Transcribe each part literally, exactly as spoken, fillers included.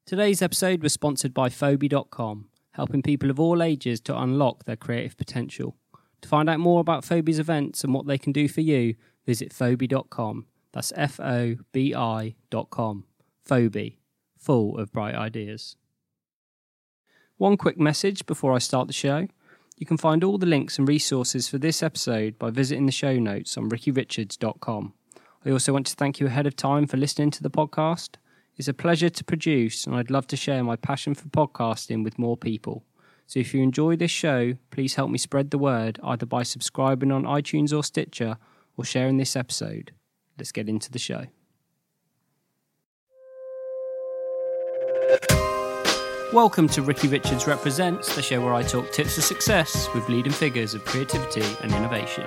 Today's episode was sponsored by Phoebe dot com, helping people of all ages to unlock their creative potential. To find out more about Phoebe's events and what they can do for you, visit Phoebe dot com. That's F O B I dot com. Phoebe, full of bright ideas. One quick message before I start the show. You can find all the links and resources for this episode by visiting the show notes on ricky richards dot com. I also want to thank you ahead of time for listening to the podcast. It's a pleasure to produce, and I'd love to share my passion for podcasting with more people. So if you enjoy this show, please help me spread the word either by subscribing on iTunes or Stitcher or sharing this episode. Let's get into the show. Welcome to Ricky Richards Represents, the show where I talk tips for success with leading figures of creativity and innovation.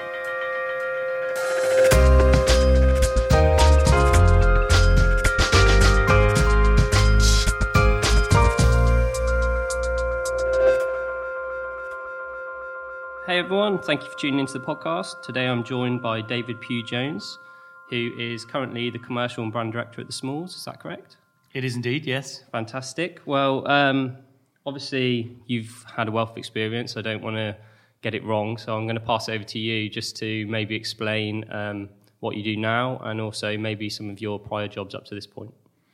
Hey everyone, thank you for tuning into the podcast. Today I'm joined by David Pugh-Jones, who is currently the Commercial and Brand Director at The Smalls. Is that correct? It is indeed, yes. Fantastic. Well, um, obviously you've had a wealth of experience. I don't want to get it wrong, so I'm going to pass it over to you just to maybe explain um, what you do now and also maybe some of your prior jobs up to this point.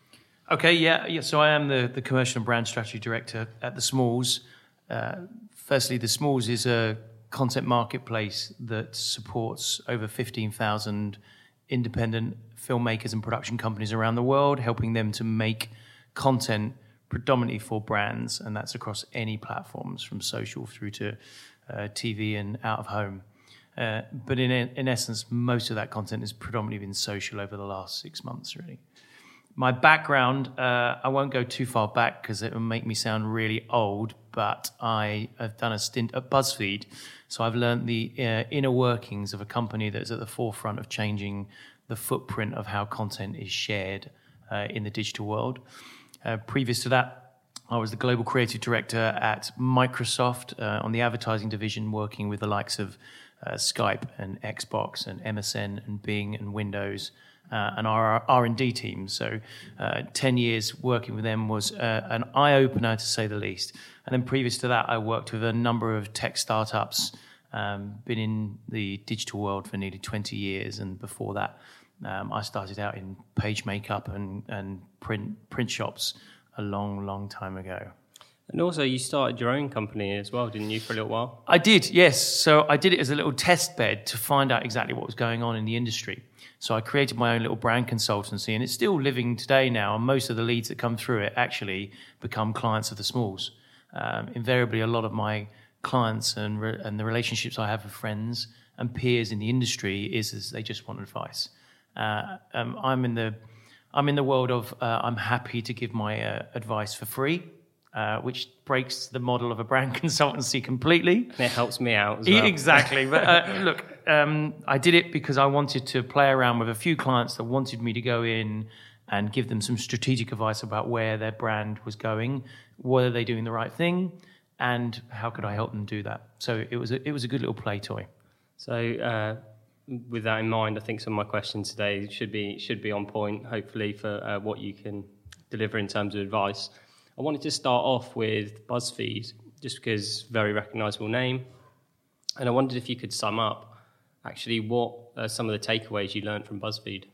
Okay, yeah. yeah so I am the, the Commercial and Brand Strategy Director at The Smalls. Uh, firstly, The Smalls is a content marketplace that supports over fifteen thousand independent filmmakers and production companies around the world, helping them to make content predominantly for brands, and that's across any platforms, from social through to uh, T V and out of home. Uh, but in in essence, most of that content has predominantly been social over the last six months, really. My background, uh, I won't go too far back because it will make me sound really old, but I have done a stint at BuzzFeed, so I've learned the uh, inner workings of a company that is at the forefront of changing the footprint of how content is shared uh, in the digital world. Uh, previous to that, I was the Global Creative Director at Microsoft uh, on the advertising division, working with the likes of uh, Skype and Xbox and M S N and Bing and Windows, Uh, and our R and D team. So uh, ten years working with them was uh, an eye-opener, to say the least. And then previous to that, I worked with a number of tech startups, um, been in the digital world for nearly twenty years. And before that, um, I started out in page makeup and, and print, print shops a long, long time ago. And also you started your own company as well, didn't you, for a little while? I did, yes. So I did it as a little test bed to find out exactly what was going on in the industry. So I created my own little brand consultancy, and it's still living today now. And most of the leads that come through it actually become clients of The Smalls. Um, invariably, a lot of my clients and re- and the relationships I have with friends and peers in the industry is, is they just want advice. Uh, um, I'm in the I'm in the world of uh, I'm happy to give my uh, advice for free, uh, which breaks the model of a brand consultancy completely. And it helps me out as well. Exactly. But uh, look, um, I did it because I wanted to play around with a few clients that wanted me to go in and give them some strategic advice about where their brand was going, were they doing the right thing, and how could I help them do that. So it was a, it was a good little play toy. So uh, with that in mind, I think some of my questions today should be should be on point, hopefully, for uh, what you can deliver in terms of advice. I wanted to start off with BuzzFeed, just because very recognisable name. And I wondered if you could sum up actually what are some of the takeaways you learned from BuzzFeed.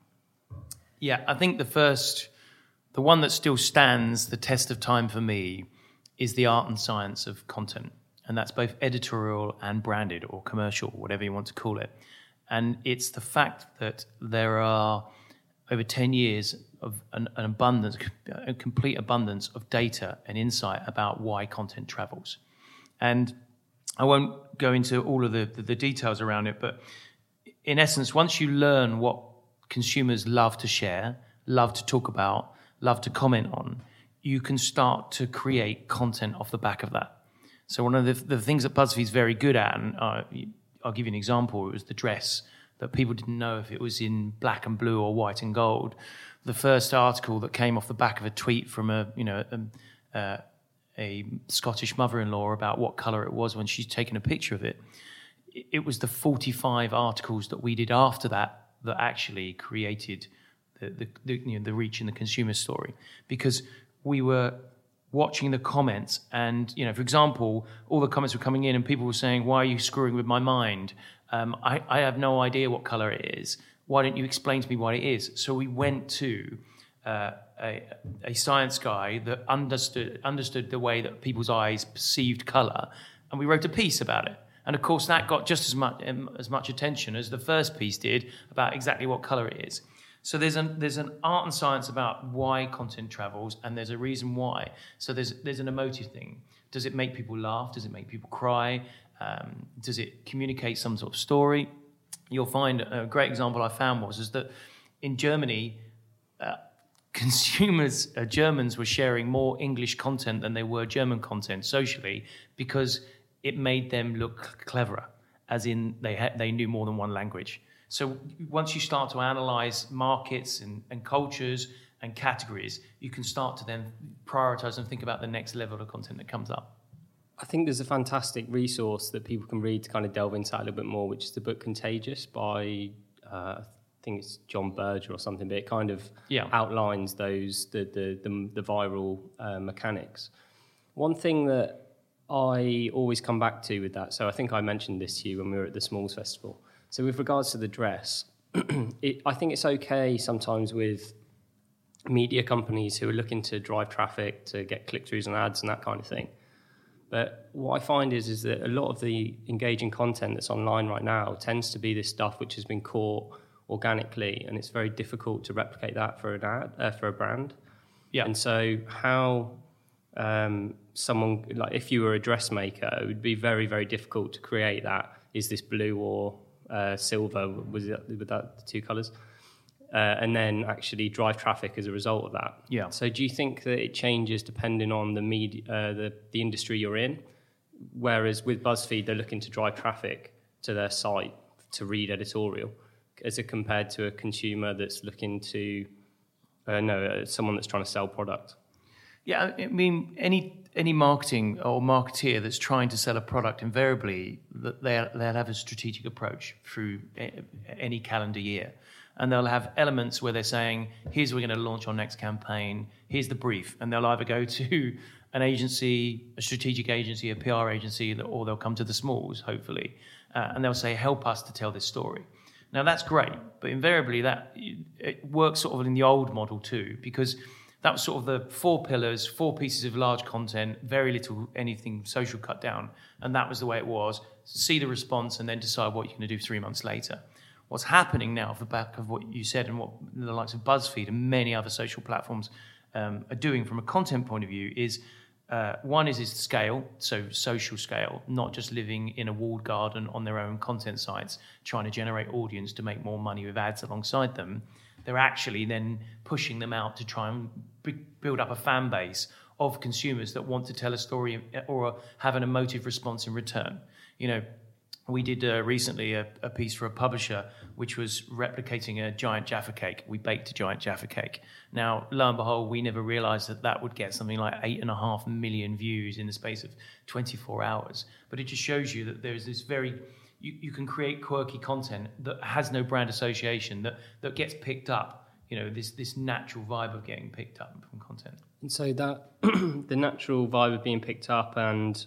Yeah, I think the first, the one that still stands the test of time for me is the art and science of content. And that's both editorial and branded or commercial, whatever you want to call it. And it's the fact that there are over ten years of an, an abundance, a complete abundance of data and insight about why content travels. And I won't go into all of the, the, the details around it, but in essence, once you learn what consumers love to share, love to talk about, love to comment on, you can start to create content off the back of that. So one of the, the things that BuzzFeed's very good at, and uh, I'll give you an example, it was the dress that people didn't know if it was in black and blue or white and gold. The first article that came off the back of a tweet from a, you know, a, a, a Scottish mother-in-law about what colour it was when she's taken a picture of it, it was the forty-five articles that we did after that that actually created the, the, the, you know, the reach in the consumer story. Because we were watching the comments, and, you know, for example, all the comments were coming in and people were saying, why are you screwing with my mind? Um, I, I have no idea what color it is. Why don't you explain to me what it is? So we went to uh, a, a science guy that understood understood the way that people's eyes perceived color, and we wrote a piece about it. And of course, that got just as much um, as much attention as the first piece did about exactly what color it is. So there's an there's an art and science about why content travels, and there's a reason why. So there's there's an emotive thing. Does it make people laugh? Does it make people cry? Um, does it communicate some sort of story? You'll find a great example I found was is that in Germany, uh, consumers, uh, Germans were sharing more English content than they were German content socially, because it made them look cleverer, as in they ha- they knew more than one language. So once you start to analyze markets and, and cultures and categories, you can start to then prioritize and think about the next level of content that comes up. I think there's a fantastic resource that people can read to kind of delve into that a little bit more, which is the book Contagious by, uh, I think it's John Berger or something, but it kind of yeah. outlines those, the the, the, the viral uh, mechanics. One thing that I always come back to with that, so I think I mentioned this to you when we were at the Smalls Festival. So with regards to the dress, it, I think it's okay sometimes with media companies who are looking to drive traffic, to get click-throughs and ads and that kind of thing. But what I find is, is that a lot of the engaging content that's online right now tends to be this stuff which has been caught organically, and it's very difficult to replicate that for an ad, uh, for a brand. Yeah. And so how um, someone, like if you were a dressmaker, it would be very, very difficult to create that. Is this blue or uh, silver? Was it, with that the two colours? Uh, and then actually drive traffic as a result of that. Yeah. So do you think that it changes depending on the media, uh, the, the industry you're in? Whereas with BuzzFeed, they're looking to drive traffic to their site to read editorial, as it compared to a consumer that's looking to, uh, no, uh, someone that's trying to sell product. Yeah, I mean, any any marketing or marketeer that's trying to sell a product, invariably, they'll, they'll have a strategic approach through any calendar year. And they'll have elements where they're saying, here's where we're going to launch our next campaign, here's the brief. And they'll either go to an agency, a strategic agency, a P R agency, or they'll come to the Smalls, hopefully. Uh, and they'll say, help us to tell this story. Now, that's great, but invariably that it works sort of in the old model too, because that was sort of the four pillars, four pieces of large content, very little anything social cut down. And that was the way it was. See the response and then decide what you're going to do three months later. What's happening now, off the back of what you said and what the likes of BuzzFeed and many other social platforms um, are doing from a content point of view is, uh, one is, is scale, so social scale, not just living in a walled garden on their own content sites, trying to generate audience to make more money with ads alongside them. They're actually then pushing them out to try and b- build up a fan base of consumers that want to tell a story or have an emotive response in return. You know, we did uh, recently a, a piece for a publisher which was replicating a giant Jaffa cake. We baked a giant Jaffa cake. Now, lo and behold, we never realized that that would get something like eight and a half million views in the space of twenty-four hours. But it just shows you that there's this very, you, you can create quirky content that has no brand association, that, that gets picked up, you know, this, this natural vibe of getting picked up from content. And so that, the natural vibe of being picked up and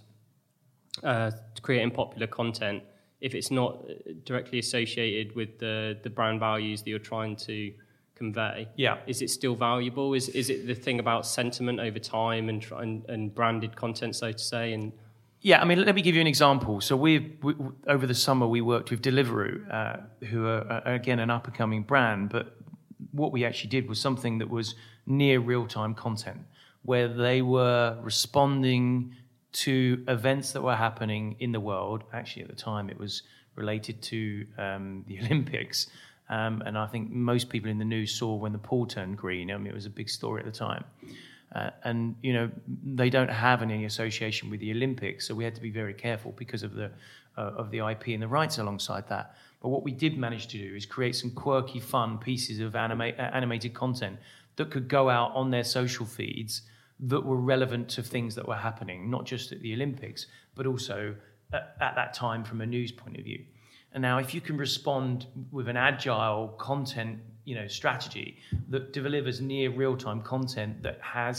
uh, creating popular content, if it's not directly associated with the, the brand values that you're trying to convey, yeah, is it still valuable? Is is it the thing about sentiment over time and and, and branded content, so to say? And yeah, I mean, let me give you an example. So we, we over the summer we worked with Deliveroo, uh, who are, are again an up and coming brand, but what we actually did was something that was near real time content, where they were responding to events that were happening in the world. Actually, at the time, it was related to um, the Olympics. Um, and I think most people in the news saw when the pool turned green. I mean, it was a big story at the time. Uh, and, you know, they don't have any association with the Olympics, so we had to be very careful because of the uh, of the I P and the rights alongside that. But what we did manage to do is create some quirky, fun pieces of anima- animated content that could go out on their social feeds that were relevant to things that were happening, not just at the Olympics, but also at, at that time from a news point of view. And now, if you can respond with an agile content, you know, strategy that delivers near real-time content that has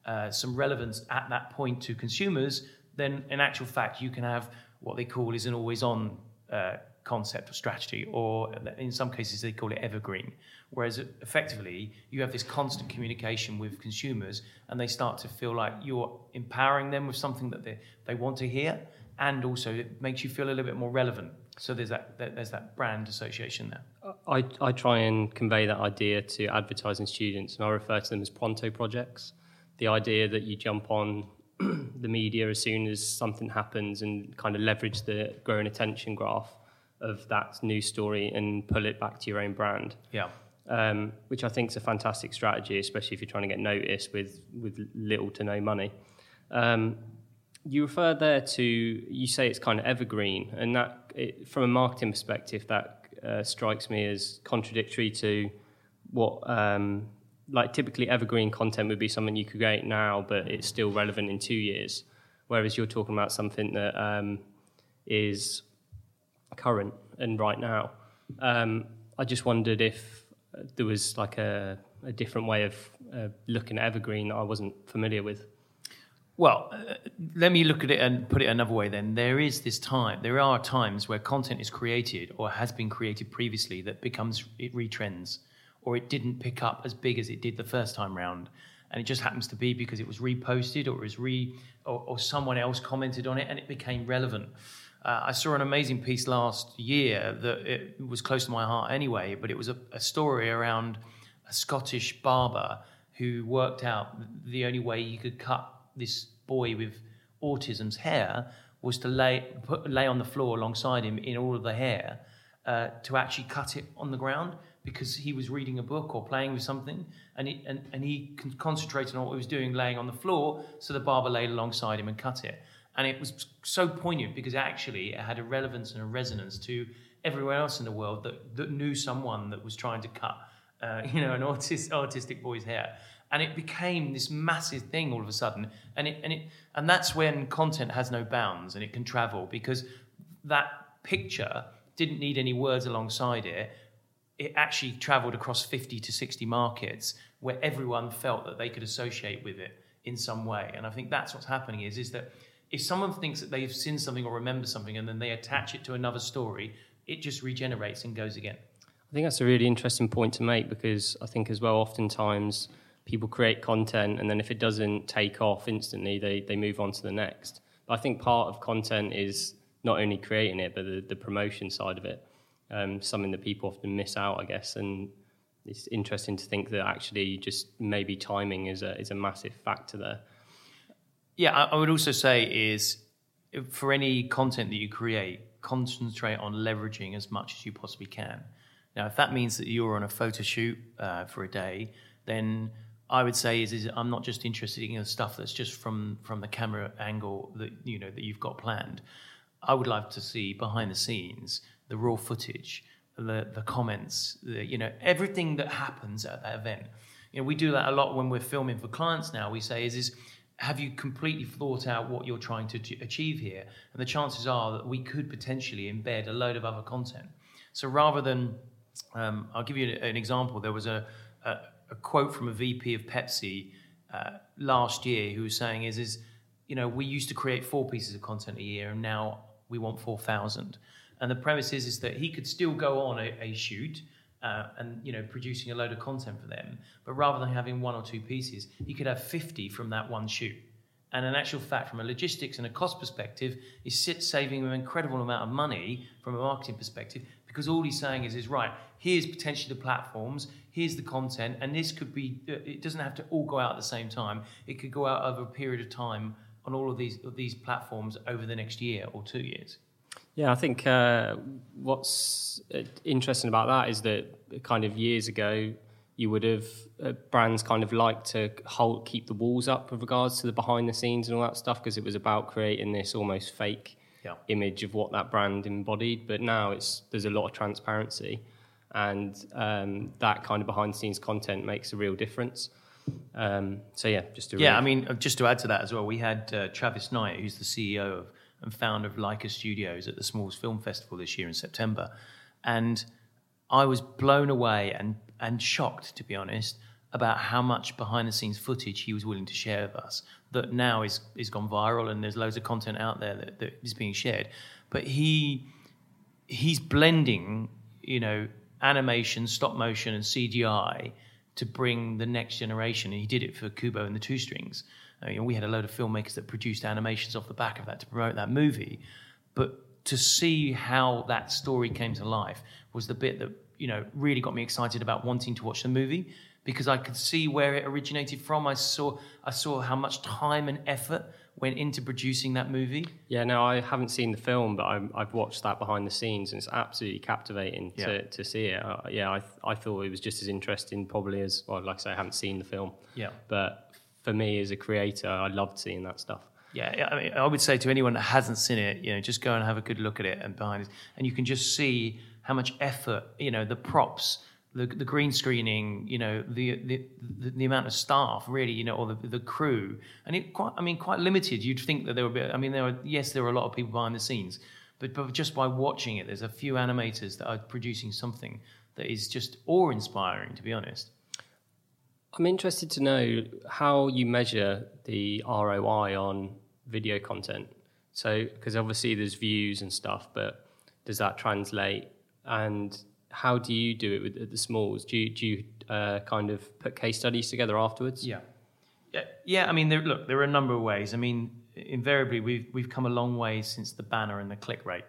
uh, some relevance at that point to consumers, then in actual fact you can have what they call is an always-on uh, concept or strategy, or in some cases they call it evergreen. Whereas effectively you have this constant communication with consumers, and they start to feel like you're empowering them with something that they, they want to hear, and also it makes you feel a little bit more relevant. So there's that there's that brand association there. I, I try and convey that idea to advertising students, and I refer to them as pronto projects. The idea that you jump on the media as soon as something happens and kind of leverage the growing attention graph of that news story and pull it back to your own brand. Yeah. Um, which I think is a fantastic strategy, especially if you're trying to get noticed with, with little to no money. Um, you refer there to, you say it's kind of evergreen, and that, it, from a marketing perspective, that uh, strikes me as contradictory to what, um, like typically evergreen content would be something you could create now, but it's still relevant in two years. Whereas you're talking about something that um, is current and right now. Um, I just wondered if there was like a, a different way of uh, looking at evergreen that I wasn't familiar with. Well, uh, let me look at it and put it another way then. There is this time, there are times where content is created or has been created previously that becomes, it retrends, or it didn't pick up as big as it did the first time round. And it just happens to be because it was reposted or it was re, or, or someone else commented on it and it became relevant. Uh, I saw an amazing piece last year that it was close to my heart anyway, but it was a, a story around a Scottish barber who worked out the only way he could cut this boy with autism's hair was to lay put, lay on the floor alongside him in all of the hair uh, to actually cut it on the ground, because he was reading a book or playing with something, and he, and, and he concentrated on what he was doing, laying on the floor, so the barber laid alongside him and cut it. And it was so poignant because actually it had a relevance and a resonance to everywhere else in the world that, that knew someone that was trying to cut, uh, you know, an autis, autistic boy's hair. And it became this massive thing all of a sudden. And it, and it, and that's when content has no bounds and it can travel, because that picture didn't need any words alongside it. It actually traveled across fifty to sixty markets where everyone felt that they could associate with it in some way. And I think that's what's happening is, is that if someone thinks that they've seen something or remember something and then they attach it to another story, it just regenerates and goes again. I think that's a really interesting point to make, because I think as well oftentimes people create content and then if it doesn't take off instantly, they, they move on to the next. But I think part of content is not only creating it, but the, the promotion side of it. Um, something that people often miss out, I guess, and it's interesting to think that actually just maybe timing is a is a massive factor there. Yeah, I, I would also say is for any content that you create, concentrate on leveraging as much as you possibly can. Now, if that means that you're on a photo shoot uh, for a day, then I would say is, is I'm not just interested in the stuff that's just from, from the camera angle that you know that you've got planned. I would like to see behind the scenes the raw footage, the the comments, the, you know, everything that happens at that event. You know, we do that a lot when we're filming for clients now. We say, is, is have you completely thought out what you're trying to achieve here? And the chances are that we could potentially embed a load of other content. So rather than, um, I'll give you an example. There was a, a, a quote from a V P of Pepsi uh, last year who was saying, is, is, you know, we used to create four pieces of content a year and now we want four thousand. And the premise is, is that he could still go on a, a shoot uh, and, you know, producing a load of content for them. But rather than having one or two pieces, he could have fifty from that one shoot. And in actual fact, from a logistics and a cost perspective, he's saving an incredible amount of money from a marketing perspective, because all he's saying is, is right, here's potentially the platforms, here's the content, and this could be, it doesn't have to all go out at the same time. It could go out over a period of time on all of these, of these platforms over the next year or two years. Yeah, I think uh, what's interesting about that is that kind of years ago, you would have, uh, brands kind of like to hold, keep the walls up with regards to the behind the scenes and all that stuff, because it was about creating this almost fake yeah. image of what that brand embodied. But now it's there's a lot of transparency, and um, that kind of behind the scenes content makes a real difference. Um, so yeah, just to yeah, really... I mean, just to add to that as well, we had uh, Travis Knight, who's the C E O of and founder of Leica Studios at the Smalls Film Festival this year in September. And I was blown away and, and shocked, to be honest, about how much behind-the-scenes footage he was willing to share with us that now is is gone viral, and there's loads of content out there that, that is being shared. But he he's blending, you know, animation, stop motion, and C G I to bring the next generation. And he did it for Kubo and the Two Strings. Uh, you know, we had a load of filmmakers that produced animations off the back of that to promote that movie. But to see how that story came to life was the bit that, you know, really got me excited about wanting to watch the movie, because I could see where it originated from. I saw I saw how much time and effort went into producing that movie. Yeah, no, I haven't seen the film, but I'm, I've watched that behind the scenes, and it's absolutely captivating yeah. to, to see it. Uh, yeah, I I thought it was just as interesting probably as, well, like I say, I haven't seen the film. Yeah. But for me as a creator, I loved seeing that stuff. Yeah, I mean, I would say to anyone that hasn't seen it, you know, just go and have a good look at it and behind it, and you can just see how much effort, you know, the props, the the green screening, you know, the the the, the amount of staff, really, you know, or the the crew, and it quite, I mean, quite limited. You'd think that there would be, I mean, there were yes, there were a lot of people behind the scenes, but but just by watching it, there's a few animators that are producing something that is just awe-inspiring, to be honest. I'm interested to know how you measure the R O I on video content. So, because obviously there's views and stuff, but does that translate? And how do you do it with at the Smalls? Do you, do you uh, kind of put case studies together afterwards? Yeah, yeah, yeah. I mean, there, look, there are a number of ways. I mean, invariably, we've we've come a long way since the banner and the click rate,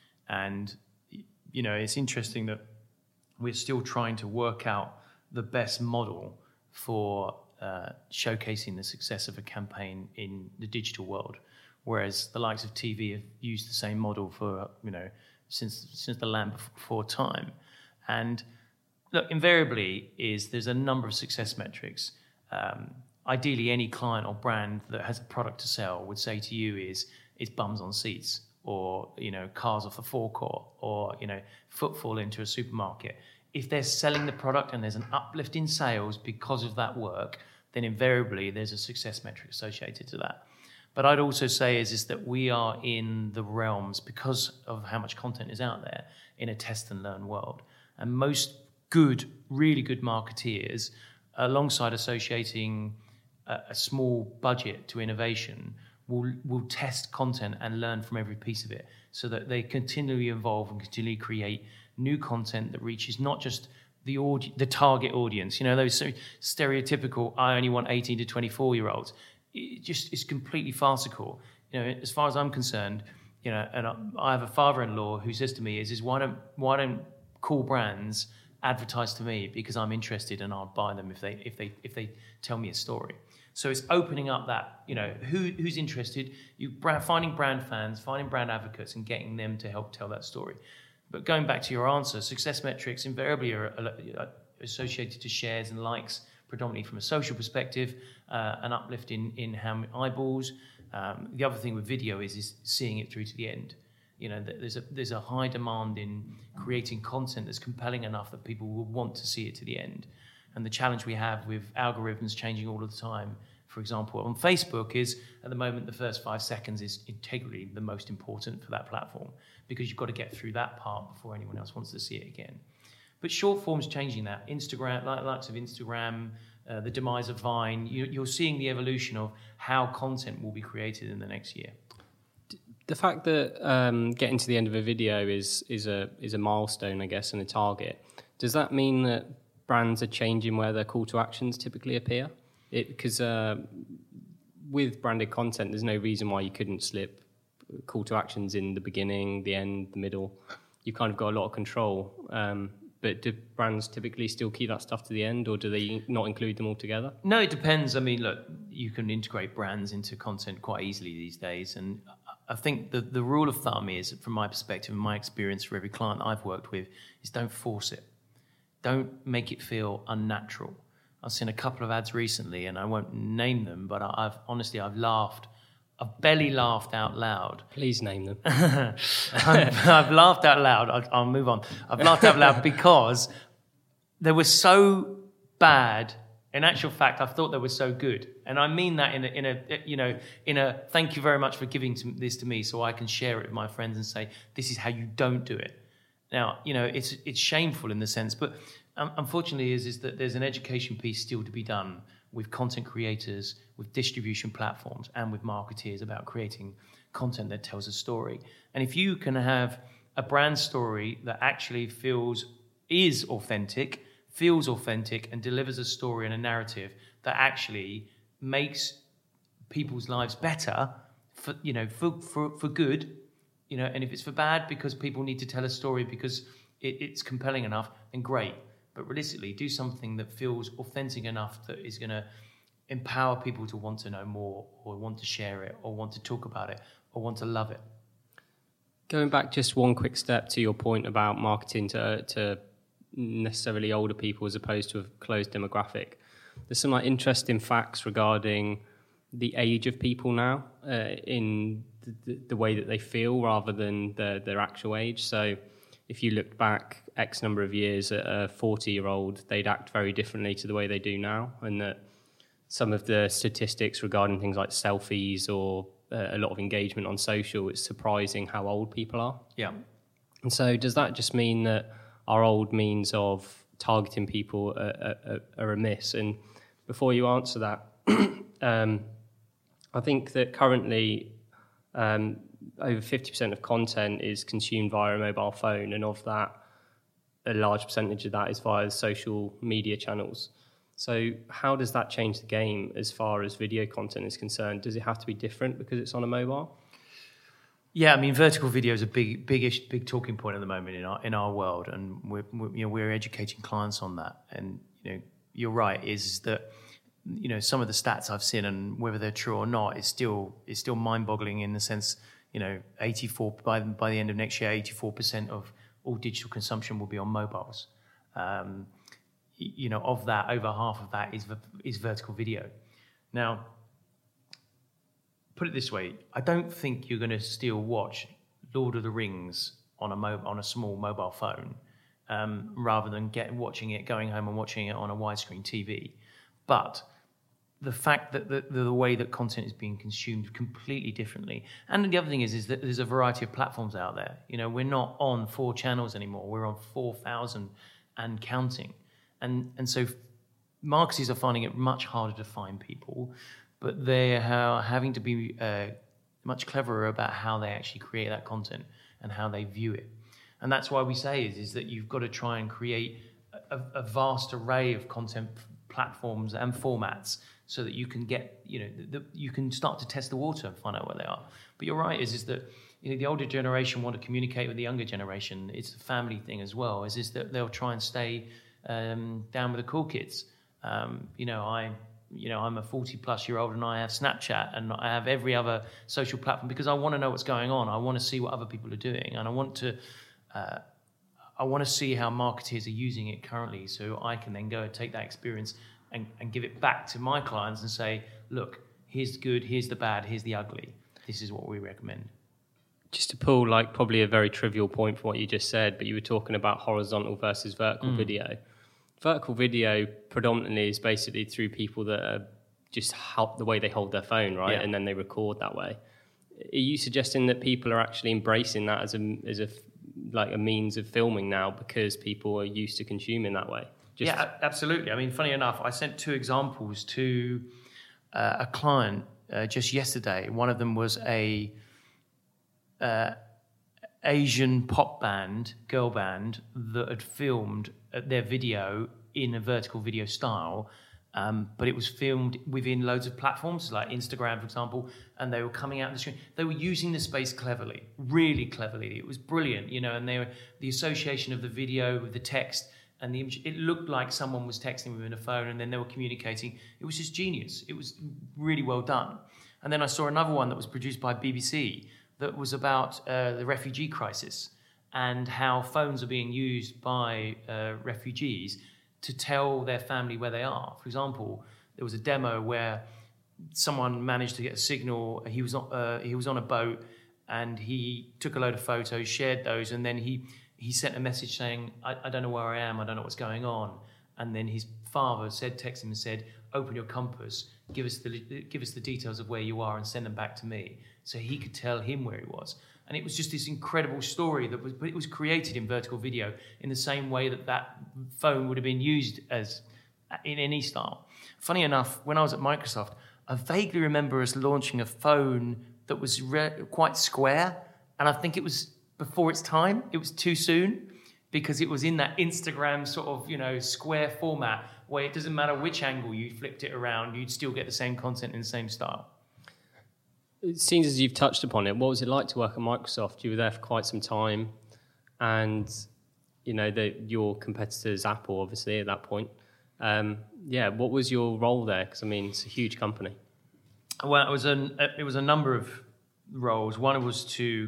and you know, it's interesting that we're still trying to work out the best model for uh, showcasing the success of a campaign in the digital world, whereas the likes of T V have used the same model for, you know, since since the land before time. And look, invariably is there's a number of success metrics. Um, ideally, any client or brand that has a product to sell would say to you is it's bums on seats, or, you know, cars off the forecourt, or, you know, footfall into a supermarket. If they're selling the product and there's an uplift in sales because of that work, then invariably there's a success metric associated to that. But I'd also say is, is that we are in the realms, because of how much content is out there, in a test and learn world. And most good, really good marketeers, alongside associating a, a small budget to innovation, will will test content and learn from every piece of it, so that they continually evolve and continually create new content that reaches not just the audi- the target audience, you know, those so stereotypical, I only want eighteen to twenty-four year olds. It just is completely farcical. You know, as far as I'm concerned, you know, and I, I have a father-in-law who says to me is, is why don't why don't cool brands advertise to me, because I'm interested and I'll buy them if they if they if they tell me a story. So it's opening up that, you know, who who's interested, you brand, finding brand fans, finding brand advocates, and getting them to help tell that story. But going back to your answer, success metrics invariably are associated to shares and likes, predominantly from a social perspective, uh, an uplift in, in how many eyeballs. Um, the other thing with video is, is seeing it through to the end. You know, there's a there's a high demand in creating content that's compelling enough that people will want to see it to the end. And the challenge we have with algorithms changing all of the time, for example, on Facebook, is at the moment the first five seconds is integrally the most important for that platform, because you've got to get through that part before anyone else wants to see it again. But short form's changing that. Instagram, like likes of Instagram, uh, the demise of Vine, you, you're seeing the evolution of how content will be created in the next year. The fact that um, getting to the end of a video is is a is a milestone, I guess, and a target. Does that mean that brands are changing where their call to actions typically appear? Because uh, with branded content, there's no reason why you couldn't slip call to actions in the beginning, the end, the middle. You've kind of got a lot of control. Um, but do brands typically still keep that stuff to the end, or do they not include them all together? No, it depends. I mean, look, you can integrate brands into content quite easily these days. And I think the, the rule of thumb is, from my perspective and my experience for every client I've worked with, is don't force it. Don't make it feel unnatural. I've seen a couple of ads recently, and I won't name them, but I've honestly, I've laughed. I've barely laughed out loud. Please name them. I've, I've laughed out loud. I'll, I'll move on. I've laughed out loud because they were so bad. In actual fact, I thought they were so good, and I mean that in a, in a you know, in a thank you very much for giving to, this to me, so I can share it with my friends and say this is how you don't do it. Now, you know, it's it's shameful in the sense, but um, unfortunately is, is that there's an education piece still to be done with content creators, with distribution platforms, and with marketeers about creating content that tells a story. And if you can have a brand story that actually feels, is authentic, feels authentic, and delivers a story and a narrative that actually makes people's lives better, for you know, for for, for good, you know, and if it's for bad because people need to tell a story because it, it's compelling enough, then great. But realistically, do something that feels authentic enough that is going to empower people to want to know more, or want to share it, or want to talk about it, or want to love it. Going back just one quick step to your point about marketing to to necessarily older people as opposed to a closed demographic, there's some like interesting facts regarding the age of people now uh, in the, the way that they feel rather than the, their actual age. So if you looked back X number of years at a forty-year-old, they'd act very differently to the way they do now, and that some of the statistics regarding things like selfies or uh, a lot of engagement on social, it's surprising how old people are. Yeah. And so does that just mean that our old means of targeting people are, are, are amiss? And before you answer that, um, I think that currently um, over fifty percent of content is consumed via a mobile phone, and of that, a large percentage of that is via social media channels. So how does that change the game as far as video content is concerned? Does it have to be different because it's on a mobile? Yeah, I mean, vertical video is a big, big, big talking point at the moment in our in our world, and we're, we're you know we're educating clients on that. And you know, you're right, is that you know some of the stats I've seen, and whether they're true or not, is still is still mind-boggling in the sense, you know, eighty-four by by the end of next year, eighty-four percent of all digital consumption will be on mobiles. Um, you know, of that, over half of that is is vertical video. Now, put it this way, I don't think you're going to still watch Lord of the Rings on a mo- on a small mobile phone, um, rather than get watching it, going home and watching it on a widescreen T V. But the fact that the, the way that content is being consumed completely differently, and the other thing is, is that there's a variety of platforms out there. You know, we're not on four channels anymore; we're on four thousand and counting. And and so marketers are finding it much harder to find people, but they are having to be uh, much cleverer about how they actually create that content and how they view it. And that's why we say is, is that you've got to try and create a, a vast array of content platforms and formats so that you can get, you know, the, the, you can start to test the water and find out where they are. But you're right, is, is that you know, the older generation want to communicate with the younger generation. It's a family thing as well, is, is that they'll try and stay Um, down with the cool kids. Um, you know, I, you know, I'm a forty plus year old and I have Snapchat and I have every other social platform because I want to know what's going on. I want to see what other people are doing, and I want to, uh, I want to see how marketeers are using it currently, so I can then go and take that experience and, and give it back to my clients and say, look, here's the good, here's the bad, here's the ugly. This is what we recommend. Just to pull like probably a very trivial point from what you just said, but you were talking about horizontal versus vertical mm. video. Vertical video predominantly is basically through people that are just help the way they hold their phone, right? Yeah. And then they record that way. Are you suggesting that people are actually embracing that as a as a like a means of filming now because people are used to consuming that way? Just yeah, absolutely. I mean, funny enough, I sent two examples to uh, a client uh, just yesterday. One of them was a uh, Asian pop band, girl band, that had filmed their video in a vertical video style, um, but it was filmed within loads of platforms like Instagram, for example, and they were coming out in the stream. They were using the space cleverly, really cleverly. It was brilliant, you know, and they were the association of the video with the text and the image. It looked like someone was texting within a phone, and then they were communicating. It was just genius. It was really well done. And then I saw another one that was produced by B B C that was about uh, the refugee crisis and how phones are being used by uh, refugees to tell their family where they are. For example, there was a demo where someone managed to get a signal. He was on, uh, he was on a boat and he took a load of photos, shared those, and then he, he sent a message saying, I, I don't know where I am, I don't know what's going on. And then his father said, texted him and said, open your compass, give us the give us the details of where you are and send them back to me, so he could tell him where he was. And it was just this incredible story that was, but it was created in vertical video in the same way that that phone would have been used as in any style. Funny enough, when I was at Microsoft, I vaguely remember us launching a phone that was re- quite square, and I think it was before its time. It was too soon because it was in that Instagram sort of, you know, square format where it doesn't matter which angle you flipped it around, you'd still get the same content in the same style. It seems as you've touched upon it, what was it like to work at Microsoft? You were there for quite some time, and you know the, your competitors, Apple, obviously at that point. Um, yeah, what was your role there? Because I mean, it's a huge company. Well, it was an it was a number of roles. One was to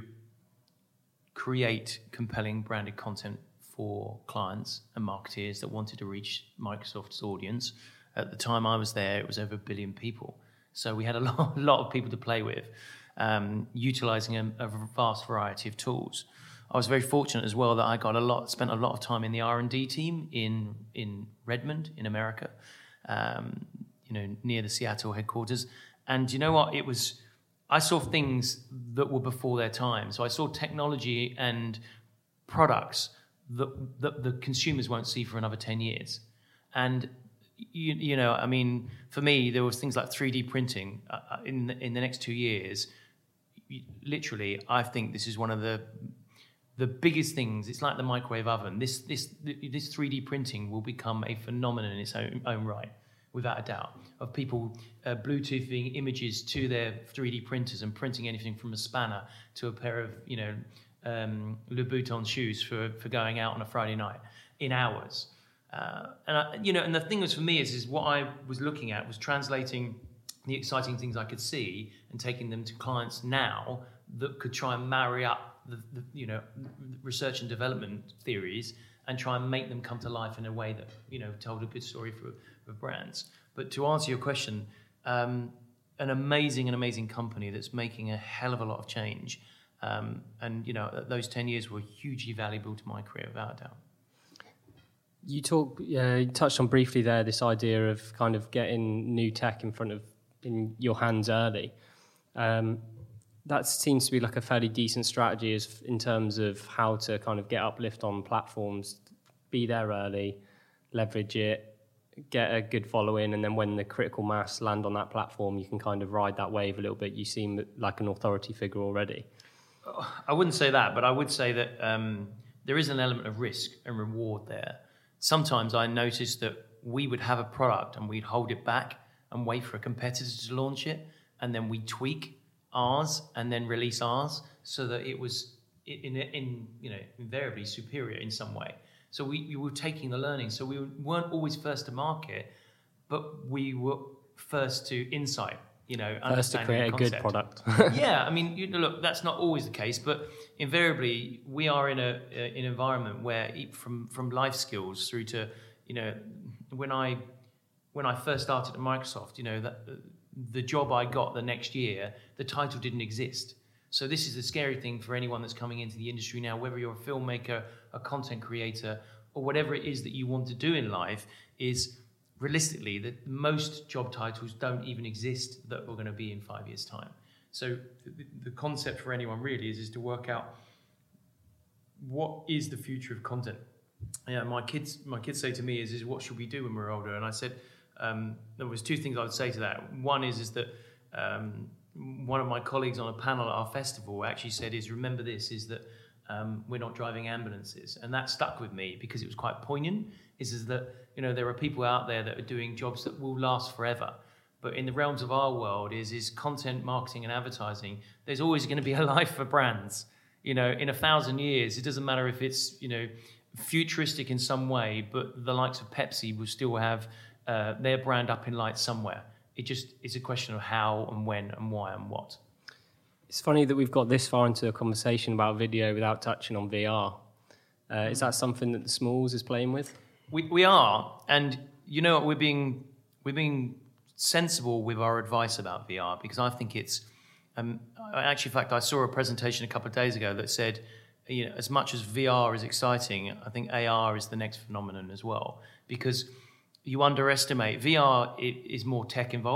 create compelling branded content for clients and marketeers that wanted to reach Microsoft's audience. At the time I was there, it was over a billion people. So we had a lot, a lot of people to play with, um, utilizing a, a vast variety of tools. I was very fortunate as well that I got a lot, spent a lot of time in the R and D team in in Redmond, in America, um, you know, near the Seattle headquarters. And you know what? It was, I saw things that were before their time. So I saw technology and products that, that the consumers won't see for another ten years. And You, you know, I mean, for me, there was things like three D printing uh, in the, in the next two years. Literally, I think this is one of the the biggest things. It's like the microwave oven. This this this three D printing will become a phenomenon in its own, own right, without a doubt. Of people uh, Bluetoothing images to their three D printers and printing anything from a spanner to a pair of, you know, um, Louboutin shoes for for going out on a Friday night in hours. Uh, and I, you know, and the thing was for me is, is what I was looking at was translating the exciting things I could see and taking them to clients now that could try and marry up the, the you know research and development theories and try and make them come to life in a way that, you know, told a good story for, for brands. But to answer your question, um, an amazing and amazing company that's making a hell of a lot of change, um, and you know those ten years were hugely valuable to my career, without a doubt. You talk, uh, you touched on briefly there this idea of kind of getting new tech in front of in your hands early. Um, that seems to be like a fairly decent strategy as in terms of how to kind of get uplift on platforms, be there early, leverage it, get a good following, and then when the critical mass land on that platform, you can kind of ride that wave a little bit. You seem like an authority figure already. I wouldn't say that, but I would say that um, there is an element of risk and reward there. Sometimes I noticed that we would have a product and we'd hold it back and wait for a competitor to launch it, and then we'd tweak ours and then release ours so that it was in, in you know invariably superior in some way. So we, we were taking the learning. So we weren't always first to market, but we were first to insight. You know, first to create a good product. Yeah, I mean, you know, look, that's not always the case, but invariably we are in a an environment where from from life skills through to, you know, when I when I first started at Microsoft, you know, that the job I got the next year, the title didn't exist. So this is the scary thing for anyone that's coming into the industry now, whether you're a filmmaker, a content creator, or whatever it is that you want to do in life, is realistically, that most job titles don't even exist that are going to be in five years' time. So the, the concept for anyone really is, is to work out what is the future of content. Yeah, my kids, my kids say to me is, is what should we do when we're older? And I said, um, there was two things I would say to that. One is, is that um, one of my colleagues on a panel at our festival actually said is, remember this, is that um, we're not driving ambulances. And that stuck with me because it was quite poignant, is, is that, you know, there are people out there that are doing jobs that will last forever. But in the realms of our world is, is content marketing and advertising, there's always going to be a life for brands. You know, in a thousand years, it doesn't matter if it's, you know, futuristic in some way, but the likes of Pepsi will still have uh, their brand up in lights somewhere. It just is a question of how and when and why and what. It's funny that we've got this far into a conversation about video without touching on V R. Uh, is that something that the Smalls is playing with? We we are, and you know we're being we're being sensible with our advice about V R, because I think it's um, actually, in fact, I saw a presentation a couple of days ago that said, you know, as much as V R is exciting, I think A R is the next phenomenon as well, because you underestimate V R. It is more tech involved.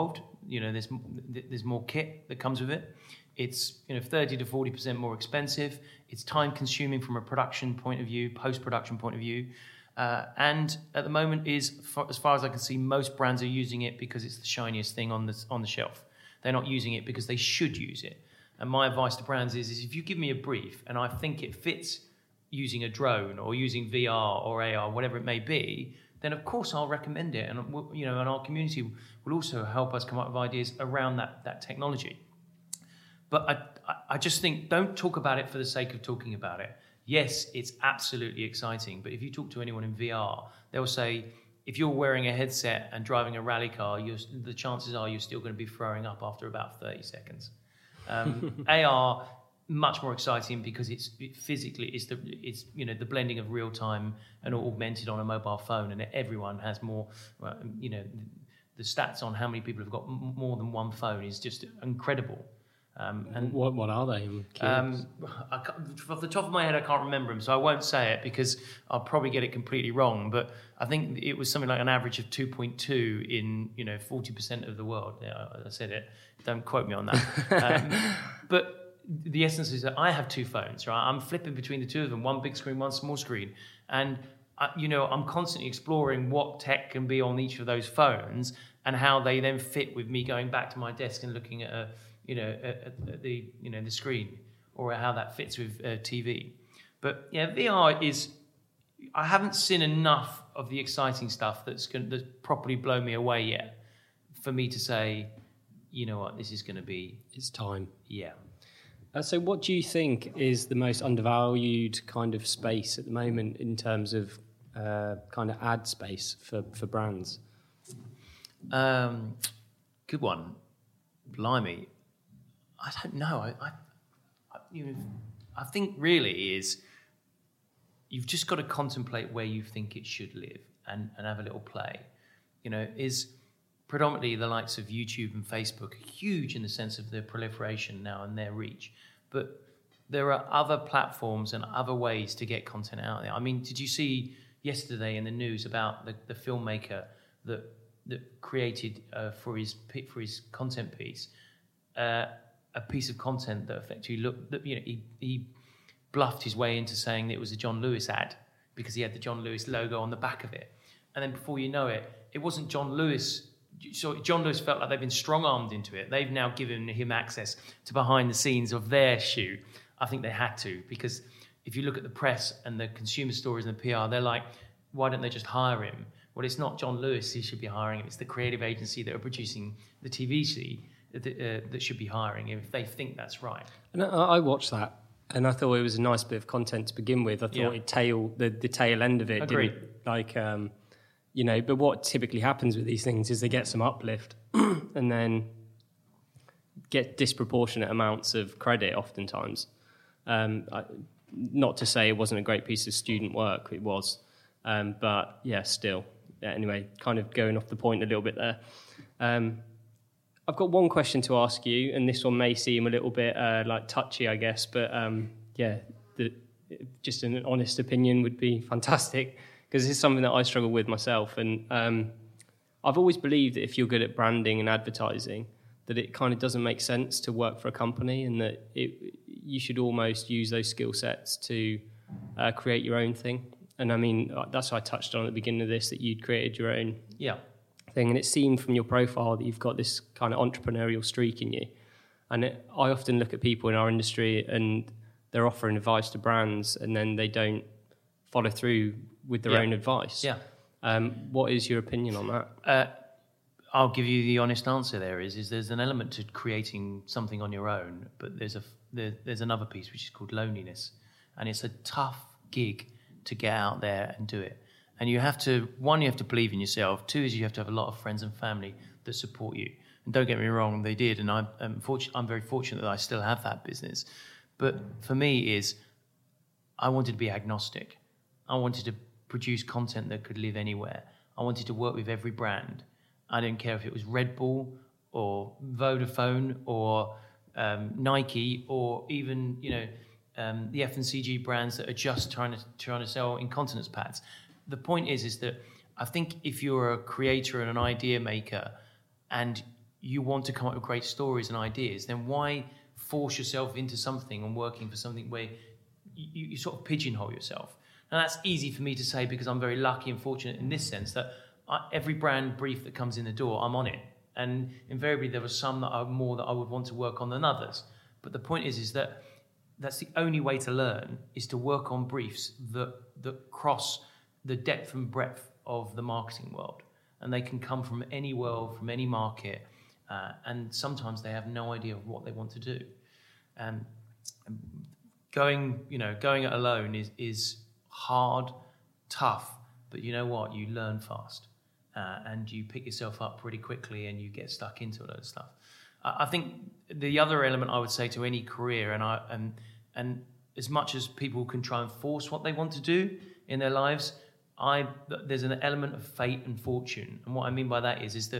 you know, there's there's more kit that comes with it. It's, you know, thirty to forty percent more expensive. It's time consuming from a production point of view, post-production point of view. Uh, and at the moment is, for, as far as I can see, most brands are using it because it's the shiniest thing on the, on the shelf. They're not using it because they should use it. And my advice to brands is, is if you give me a brief and I think it fits using a drone or using V R or A R, whatever it may be, then of course I'll recommend it. And, you know, and our community will also help us come up with ideas around that, that technology. But I, I just think, don't talk about it for the sake of talking about it. Yes, it's absolutely exciting, but if you talk to anyone in V R, they'll say, if you're wearing a headset and driving a rally car, you're, the chances are you're still going to be throwing up after about thirty seconds. Um, A R, much more exciting because it's it physically, it's the it's you know the blending of real time and augmented on a mobile phone, and everyone has more. Well, you know, the stats on how many people have got m- more than one phone is just incredible. Um, and what what are they? Um, I off the top of my head, I can't remember them, so I won't say it because I'll probably get it completely wrong. But I think it was something like an average of two point two in you know forty percent of the world. Yeah, I said it. Don't quote me on that. um, but the essence is that I have two phones. Right, I'm flipping between the two of them, one big screen, one small screen, and I, you know I'm constantly exploring what tech can be on each of those phones and how they then fit with me going back to my desk and looking at a you know, at, at the you know the screen, or how that fits with uh, T V. But yeah, V R is. I haven't seen enough of the exciting stuff that's going to properly blow me away yet, for me to say, you know what, this is going to be. It's time. Yeah. Uh, so, what do you think is the most undervalued kind of space at the moment in terms of uh, kind of ad space for for brands? Um, good one. Blimey. I don't know. I, I, I, you know, I think really is you've just got to contemplate where you think it should live and, and have a little play. You know, is predominantly the likes of YouTube and Facebook are huge in the sense of their proliferation now and their reach. But there are other platforms and other ways to get content out there. I mean, did you see yesterday in the news about the, the filmmaker that that created uh, for his for his content piece? Uh, a piece of content that effectively looked, that, you know, he, he bluffed his way into saying that it was a John Lewis ad because he had the John Lewis logo on the back of it. And then before you know it, it wasn't John Lewis. So John Lewis felt like they've been strong-armed into it. They've now given him access to behind the scenes of their shoot. I think they had to, because if you look at the press and the consumer stories and the P R, they're like, why don't they just hire him? Well, it's not John Lewis who should be hiring him. It's the creative agency that are producing the T V series. That, uh, that should be hiring if they think that's right. And I, I watched that, and I thought it was a nice bit of content to begin with. I thought yeah. it tail the, the tail end of it Agreed. didn't like um, you know. But what typically happens with these things is they get some uplift, and then get disproportionate amounts of credit. Oftentimes, um, I, not to say it wasn't a great piece of student work, it was, um, but yeah, still. Yeah, anyway, kind of going off the point a little bit there. Um, I've got one question to ask you, and this one may seem a little bit uh, like touchy, I guess, but um, yeah, the, just an honest opinion would be fantastic, because it's something that I struggle with myself. And um, I've always believed that if you're good at branding and advertising, that it kind of doesn't make sense to work for a company, and that it, you should almost use those skill sets to uh, create your own thing. And I mean, that's what I touched on at the beginning of this, that you'd created your own yeah. thing, and it seemed from your profile that you've got this kind of entrepreneurial streak in you. And it, I often look at people in our industry and they're offering advice to brands, and then they don't follow through with their yeah. own advice. Yeah. Um, what is your opinion on that? Uh, I'll give you the honest answer. There is is there's an element to creating something on your own, but there's a there, there's another piece which is called loneliness, and it's a tough gig to get out there and do it. And you have to, one, you have to believe in yourself. Two is you have to have a lot of friends and family that support you. And don't get me wrong, they did, and I'm I'm, fortunate, I'm very fortunate that I still have that business. But for me is, I wanted to be agnostic. I wanted to produce content that could live anywhere. I wanted to work with every brand. I didn't care if it was Red Bull or Vodafone or um, Nike or even, you know, um, the F M C G brands that are just trying to trying to sell incontinence pads. The point is, is that I think if you're a creator and an idea maker, and you want to come up with great stories and ideas, then why force yourself into something and working for something where you, you sort of pigeonhole yourself? And that's easy for me to say because I'm very lucky and fortunate in this sense that I, every brand brief that comes in the door, I'm on it. And invariably there were some that are more that I would want to work on than others. But the point is, is that that's the only way to learn, is to work on briefs that that cross the depth and breadth of the marketing world. And they can come from any world, from any market, uh, and sometimes they have no idea of what they want to do. And going, you know, going it alone is is hard, tough, but you know what? You learn fast, uh, and you pick yourself up pretty quickly, and you get stuck into all that stuff. I think the other element I would say to any career, and I and and as much as people can try and force what they want to do in their lives, I there's an element of fate and fortune. And what I mean by that is is that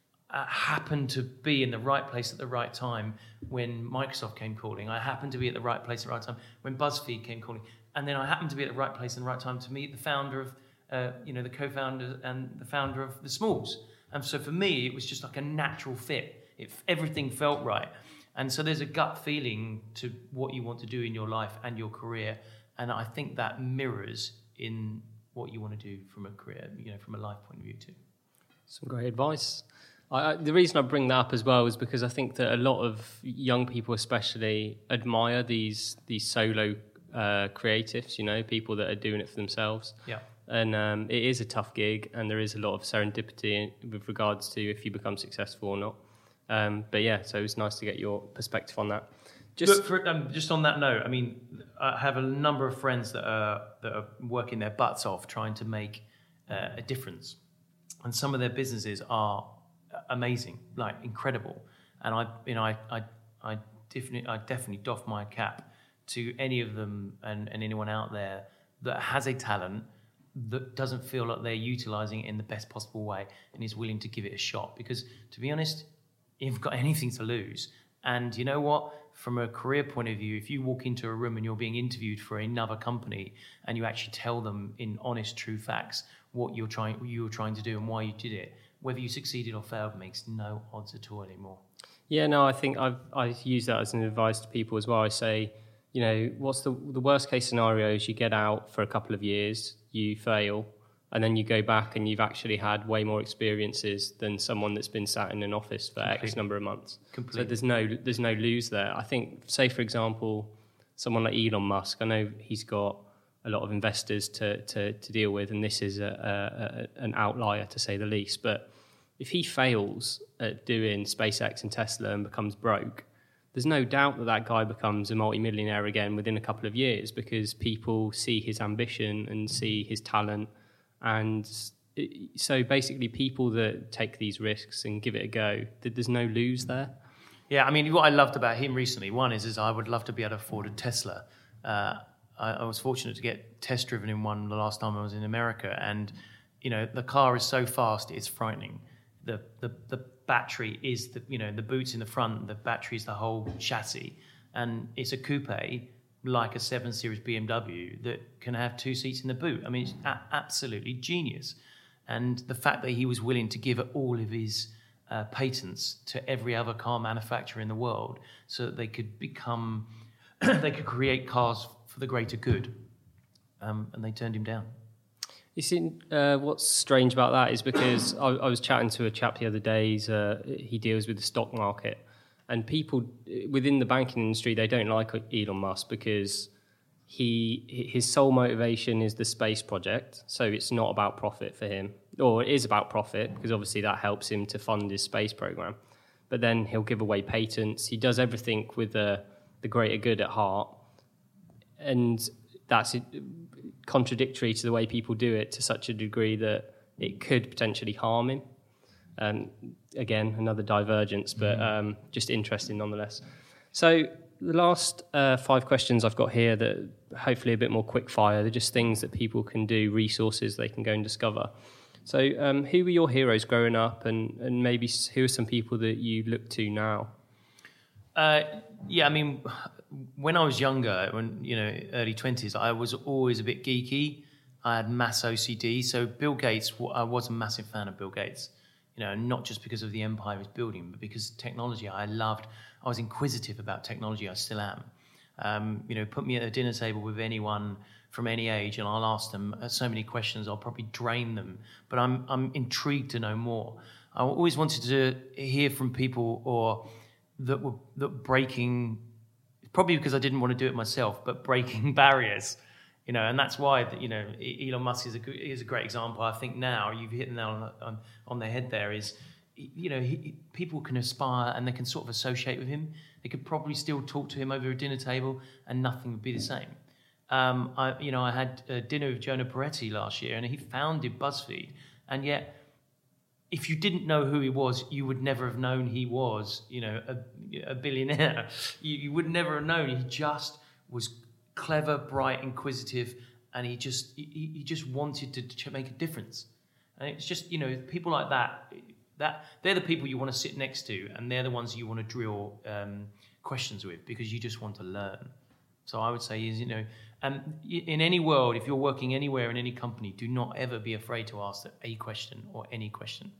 I happened to be in the right place at the right time when Microsoft came calling. I happened to be at the right place at the right time when BuzzFeed came calling, and then I happened to be at the right place in the right time to meet the founder of, uh, you know, the co-founder and the founder of the Smalls. And so for me, it was just like a natural fit. It, everything felt right. And so there's a gut feeling to what you want to do in your life and your career. And I think that mirrors in what you want to do from a career, you know, from a life point of view too. Some great advice. I, I, the reason I bring that up as well is because I think that a lot of young people especially admire these these solo uh, creatives, you know, people that are doing it for themselves. Yeah. And um, it is a tough gig, and there is a lot of serendipity with regards to if you become successful or not. Um, but yeah, so it was nice to get your perspective on that. Just Look, for, um, just on that note, I mean, I have a number of friends that are that are working their butts off trying to make uh, a difference, and some of their businesses are amazing, like incredible. And I, you know, I, I, I definitely, I definitely doff my cap to any of them and, and anyone out there that has a talent that doesn't feel like they're utilising it in the best possible way and is willing to give it a shot. Because to be honest, you've got anything to lose. And you know what? From a career point of view, if you walk into a room and you're being interviewed for another company and you actually tell them in honest, true facts what you're trying, what you were trying to do and why you did it, whether you succeeded or failed makes no odds at all anymore. Yeah, no, I think I've I use that as an advice to people as well. I say, you know, what's the the worst case scenario is you get out for a couple of years, you fail, and then you go back and you've actually had way more experiences than someone that's been sat in an office for Completely. X number of months. Completely. So there's no there's no lose there. I think, say for example, someone like Elon Musk, I know he's got a lot of investors to to, to deal with, and this is a, a, an outlier to say the least. But if he fails at doing SpaceX and Tesla and becomes broke, there's no doubt that that guy becomes a multimillionaire again within a couple of years, because people see his ambition and see his talent. And it, so basically people that take these risks and give it a go, there's no lose there. Yeah, I mean, what I loved about him recently, one is, is I would love to be able to afford a Tesla. Uh, I, I was fortunate to get test driven in one the last time I was in America. And, you know, the car is so fast, it's frightening. The, the, the battery is, the you know, the boot's in the front, the battery is the whole chassis. And it's a coupe, like a seven Series B M W, that can have two seats in the boot. I mean, it's a- absolutely genius. And the fact that he was willing to give all of his uh, patents to every other car manufacturer in the world so that they could become, they could create cars for the greater good. Um, and they turned him down. You see, uh, what's strange about that is because I, I was chatting to a chap the other day, uh, he deals with the stock market. And people within the banking industry, they don't like Elon Musk because he his sole motivation is the space project. So it's not about profit for him. Or it is about profit, because obviously that helps him to fund his space program. But then he'll give away patents. He does everything with the, the greater good at heart. And that's contradictory to the way people do it to such a degree that it could potentially harm him. Um, again, another divergence, but um, just interesting nonetheless. So the last uh, five questions I've got here that hopefully a bit more quick fire, they're just things that people can do, resources they can go and discover. So um, who were your heroes growing up, and, and maybe who are some people that you look to now? Uh, yeah, I mean, when I was younger, when, you know, early twenties, I was always a bit geeky. I had mass O C D. So Bill Gates, I was a massive fan of Bill Gates. You know, not just because of the empire he's building, but because technology. I loved. I was inquisitive about technology. I still am. Um, you know, put me at a dinner table with anyone from any age, and I'll ask them so many questions. I'll probably drain them, but I'm I'm intrigued to know more. I always wanted to hear from people or that were that breaking, probably because I didn't want to do it myself, but breaking barriers. You know, and that's why, you know, Elon Musk is a is a great example. I think now you've hit the nail on, on, on the head. There is, you know, he, people can aspire and they can sort of associate with him. They could probably still talk to him over a dinner table, and nothing would be the same. Um, I, you know, I had a dinner with Jonah Peretti last year, and he founded BuzzFeed, and yet, if you didn't know who he was, you would never have known he was, you know, a, a billionaire. You, you would never have known. He just was clever, bright, inquisitive, and he just he, he just wanted to, to make a difference. And it's just, you know, people like that, that they're the people you want to sit next to, and they're the ones you want to drill um, questions with, because you just want to learn. So I would say is, you know, and in any world, if you're working anywhere in any company, do not ever be afraid to ask a question or any question.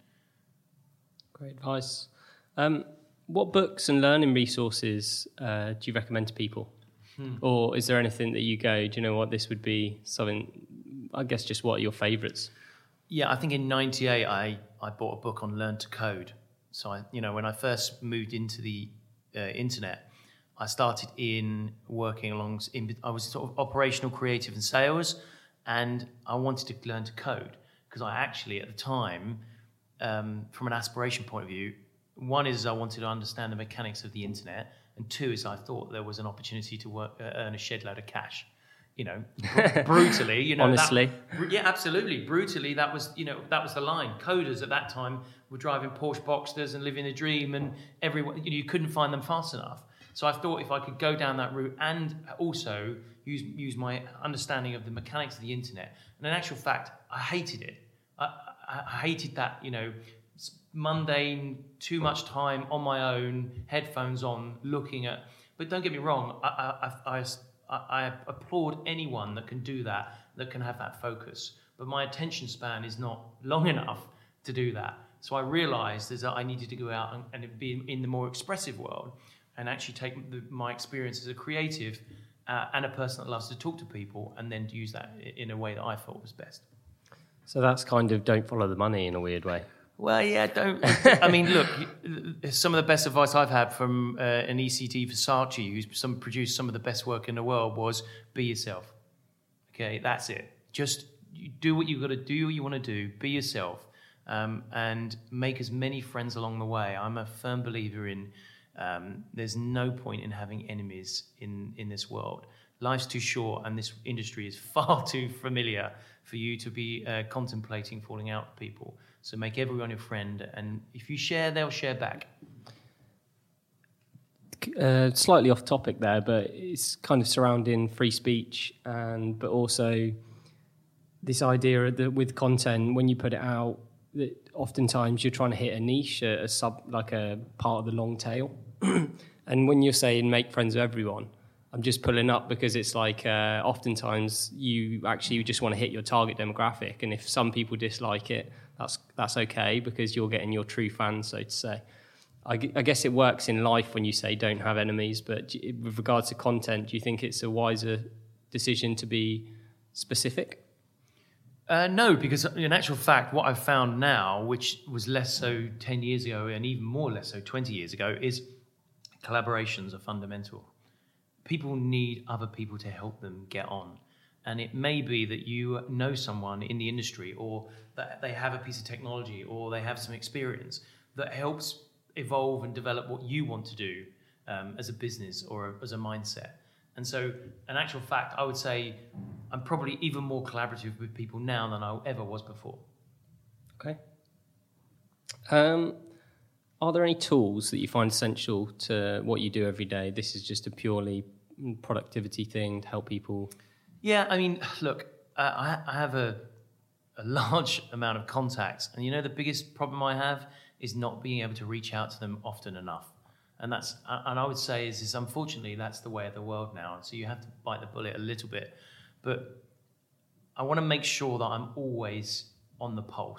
Great advice. Um, what books and learning resources uh, do you recommend to people? Hmm. Or is there anything that you go, do you know what, this would be something, I guess just what are your favourites? Yeah, I think in ninety-eight, I, I bought a book on Learn to Code. So, I, you know, when I first moved into the uh, internet, I started in working along, in, I was sort of operational, creative and sales, and I wanted to learn to code because I actually, at the time, um, from an aspiration point of view, one is I wanted to understand the mechanics of the internet, and two is I thought there was an opportunity to work, uh, earn a shed load of cash. You know, br- brutally, you know. Honestly. That, yeah, absolutely. Brutally, that was, you know, that was the line. Coders at that time were driving Porsche Boxsters and living the dream, and everyone, you know, you couldn't find them fast enough. So I thought if I could go down that route and also use use my understanding of the mechanics of the internet, and in actual fact, I hated it. I, I, I hated that, you know, mundane, too much time on my own, headphones on, looking at. But don't get me wrong, I I, I, I applaud anyone that can do that, that can have that focus. But my attention span is not long enough to do that. So I realised is that I needed to go out and, and be in the more expressive world, and actually take the, my experience as a creative uh, and a person that loves to talk to people, and then use that in a way that I thought was best. So that's kind of don't follow the money in a weird way. Well, yeah, don't. I mean, look, some of the best advice I've had from uh, an E C T Versace, who's some, produced some of the best work in the world, was be yourself. Okay, that's it. Just do what you've got to do, what you want to do, be yourself, um, and make as many friends along the way. I'm a firm believer in Um, there's no point in having enemies in, in this world. Life's too short, and this industry is far too familiar for you to be uh, contemplating falling out with people. So make everyone your friend, and if you share, they'll share back. Uh, slightly off topic there, but it's kind of surrounding free speech, and but also this idea that with content, when you put it out, that oftentimes you're trying to hit a niche, a, a sub, like a part of the long tail. And when you're saying make friends with everyone, I'm just pulling up because it's like uh, oftentimes you actually just want to hit your target demographic, and if some people dislike it, that's that's okay because you're getting your true fans, so to say. I, I guess it works in life when you say don't have enemies, but with regards to content, do you think it's a wiser decision to be specific? Uh, no, because in actual fact, what I've found now, which was less so ten years ago and even more less so twenty years ago, is collaborations are fundamental. People need other people to help them get on. And it may be that you know someone in the industry, or that they have a piece of technology, or they have some experience that helps evolve and develop what you want to do um, as a business or as a mindset. And so, in actual fact, I would say I'm probably even more collaborative with people now than I ever was before. Okay. Um, are there any tools that you find essential to what you do every day? This is just a purely productivity thing to help people. Yeah, I mean, look, uh, I, I have a, a large amount of contacts, and you know the biggest problem I have is not being able to reach out to them often enough. And that's, and I would say is, is unfortunately that's the way of the world now. And so you have to bite the bullet a little bit. But I want to make sure that I'm always on the pulse.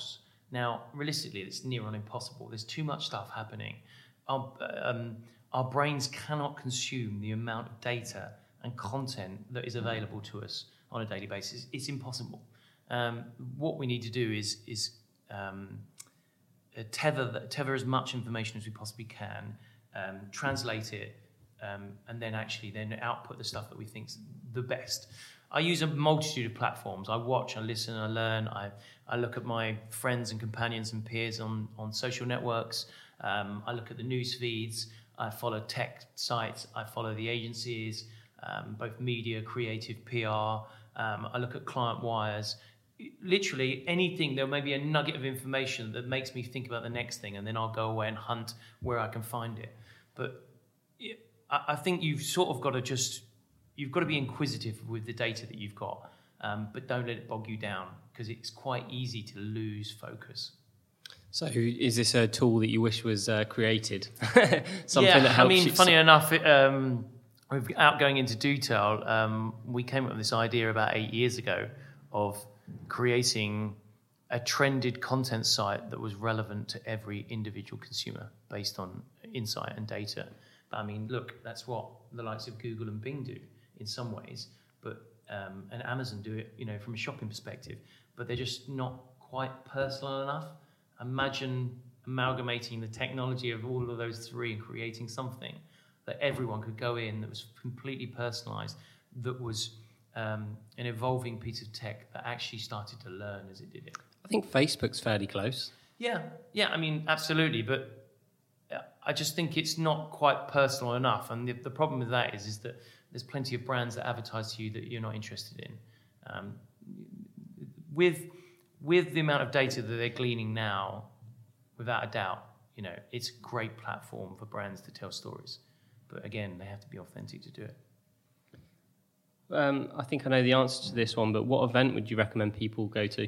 Now, realistically, it's near on impossible. There's too much stuff happening. Our, um, our brains cannot consume the amount of data and content that is available to us on a daily basis. It's impossible. Um, what we need to do is is um, tether tether as much information as we possibly can, um, translate it, um, and then actually then output the stuff that we think's the best. I use a multitude of platforms. I watch, I listen, I learn. I I look at my friends and companions and peers on on social networks. Um, I look at the news feeds. I follow tech sites. I follow the agencies, um, both media, creative, P R. Um, I look at client wires. Literally anything, there may be a nugget of information that makes me think about the next thing, and then I'll go away and hunt where I can find it. But I, I think you've sort of got to just, you've got to be inquisitive with the data that you've got, um, but don't let it bog you down, because it's quite easy to lose focus. So is this a tool that you wish was uh, created? Something yeah, that helps I mean, you... funny enough, it, um, without going into detail, um, we came up with this idea about eight years ago of creating a trended content site that was relevant to every individual consumer based on insight and data. But I mean, look, that's what the likes of Google and Bing do in some ways, but um, and Amazon do it, you know, from a shopping perspective, but they're just not quite personal enough. Imagine amalgamating the technology of all of those three and creating something that everyone could go in that was completely personalized, that was um, an evolving piece of tech that actually started to learn as it did it. I think Facebook's fairly close. Yeah, yeah, I mean, absolutely, but I just think it's not quite personal enough, and the, the problem with that is, is that there's plenty of brands that advertise to you that you're not interested in. Um, with with the amount of data that they're gleaning now, without a doubt, you know, it's a great platform for brands to tell stories. But again, they have to be authentic to do it. Um, I think I know the answer to this one, but what event would you recommend people go to?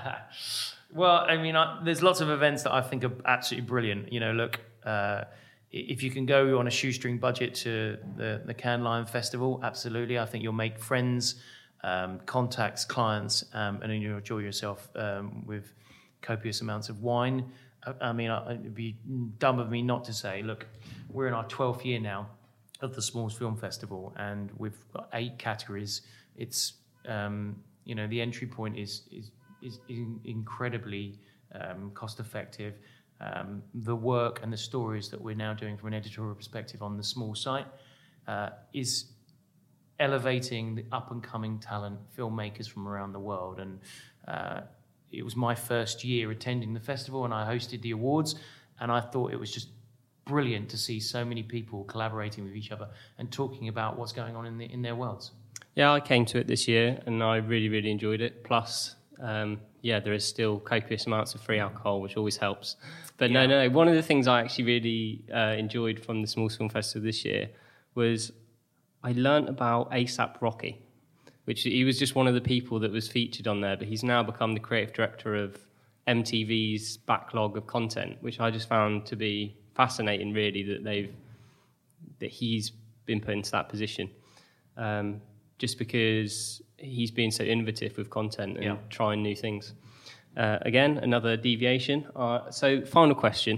Well, I mean, I, there's lots of events that I think are absolutely brilliant. You know, look, uh, if you can go on a shoestring budget to the, the Cannes Lion Festival, absolutely. I think you'll make friends, um, contacts, clients, um, and then you'll enjoy yourself um, with copious amounts of wine. I, I mean, I, it'd be dumb of me not to say, look, we're in our twelfth year now of the Smalls Film Festival, and we've got eight categories. It's, um, you know, the entry point is is, is incredibly um, cost effective. Um, the work and the stories that we're now doing from an editorial perspective on the small site uh, is elevating the up-and-coming talent filmmakers from around the world. And uh, it was my first year attending the festival, and I hosted the awards, and I thought it was just brilliant to see so many people collaborating with each other and talking about what's going on in, the, in their worlds. Yeah, I came to it this year, and I really, really enjoyed it. Plus, um, yeah, there is still copious amounts of free alcohol, which always helps. But yeah. no, no, one of the things I actually really uh, enjoyed from the Smalls Film Festival this year was I learnt about ASAP Rocky, which he was just one of the people that was featured on there, but he's now become the creative director of M T V's backlog of content, which I just found to be fascinating, really, that they've that he's been put into that position, um, just because he's been so innovative with content and yeah. trying new things. Uh, again, another deviation. Uh, so, final question.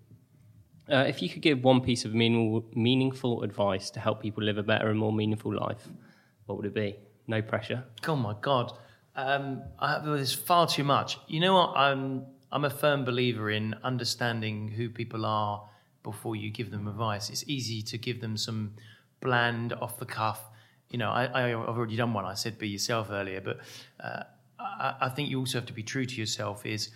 Uh, if you could give one piece of meaningful, meaningful advice to help people live a better and more meaningful life, what would it be? No pressure. Oh, my God. Um, I, there's far too much. You know what? I'm, I'm a firm believer in understanding who people are before you give them advice. It's easy to give them some bland, off-the-cuff. You know, I, I, I've already done one. I said be yourself earlier, but uh, I, I think you also have to be true to yourself. Is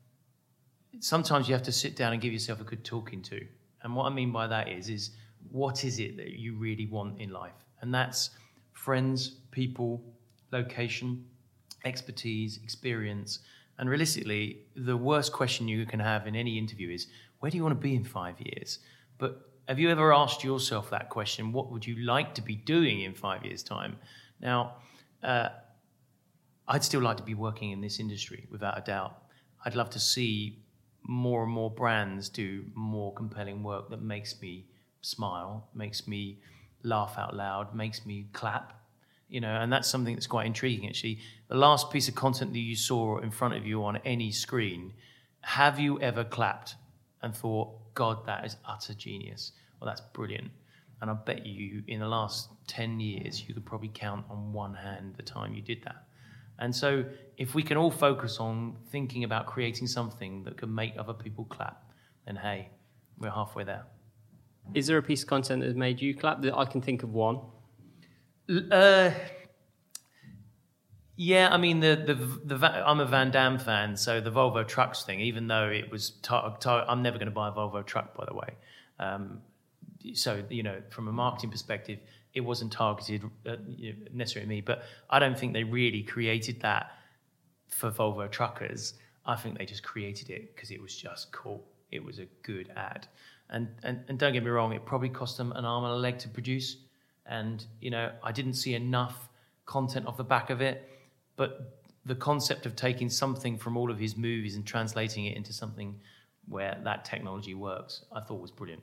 sometimes you have to sit down and give yourself a good talking to. And what I mean by that is, is what is it that you really want in life? And that's friends, people, location, expertise, experience. And realistically, the worst question you can have in any interview is, where do you want to be in five years? But have you ever asked yourself that question? What would you like to be doing in five years' time? Now, uh, I'd still like to be working in this industry, without a doubt. I'd love to see more and more brands do more compelling work that makes me smile, makes me laugh out loud, makes me clap. You know, and that's something that's quite intriguing, actually. The last piece of content that you saw in front of you on any screen have you ever clapped and thought, God, that is utter genius, or that's brilliant? And I bet you in the last ten years, you could probably count on one hand the time you did that. And so if we can all focus on thinking about creating something that can make other people clap, then hey, we're halfway there. Is there a piece of content that has made you clap? That I can think of one. Uh, yeah, I mean, the, the the I'm a Van Damme fan, so the Volvo trucks thing, even though it was, tar- tar- I'm never going to buy a Volvo truck, by the way. Um, so, you know, from a marketing perspective, it wasn't targeted uh, you know, necessarily at me, but I don't think they really created that for Volvo truckers. I think they just created it because it was just cool. It was a good ad. And, and and don't get me wrong, it probably cost them an arm and a leg to produce. And, you know, I didn't see enough content off the back of it. But the concept of taking something from all of his movies and translating it into something where that technology works, I thought was brilliant.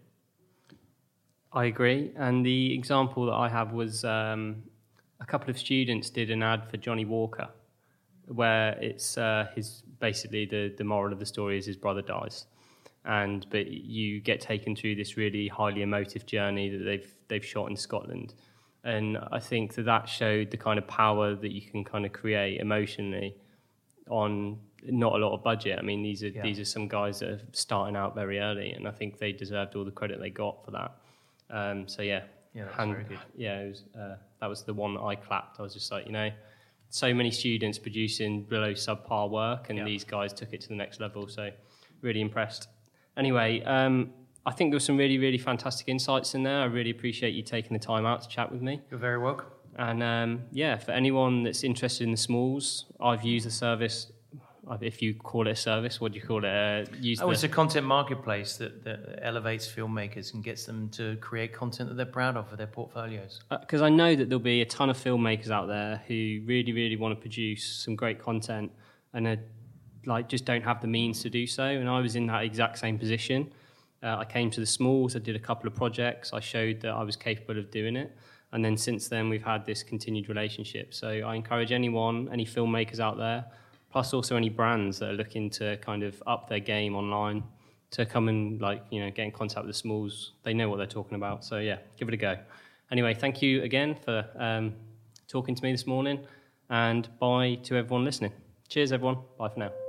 I agree. And the example that I have was um, a couple of students did an ad for Johnny Walker, where it's uh, his basically the, the moral of the story is his brother dies. And but you get taken through this really highly emotive journey that they've they've shot in Scotland, and I think that that showed the kind of power that you can kind of create emotionally on not a lot of budget. I mean, these are yeah. these are some guys that are starting out very early, and I think they deserved all the credit they got for that. Um, so yeah, yeah, that's and, very good. Yeah, it was, uh, that was the one that I clapped. I was just like, you know, so many students producing below subpar work, and yeah. these guys took it to the next level. So really impressed. Anyway, um, I think there were some really, really fantastic insights in there. I really appreciate you taking the time out to chat with me. You're very welcome. And um, yeah, for anyone that's interested in the Smalls, I've used the service. If you call it a service, what do you call it? Uh, use oh, the... it's a content marketplace that, that elevates filmmakers and gets them to create content that they're proud of for their portfolios. Because uh, I know that there'll be a ton of filmmakers out there who really, really want to produce some great content and are like just don't have the means to do so, and I was in that exact same position. Uh, I came to the Smalls, I did a couple of projects, I showed that I was capable of doing it, and then since then we've had this continued relationship. So I encourage anyone, any filmmakers out there, plus also any brands that are looking to kind of up their game online, to come and like you know get in contact with the Smalls. They know what they're talking about, so yeah, give it a go. Anyway, thank you again for um, talking to me this morning, and bye to everyone listening. Cheers everyone, bye for now.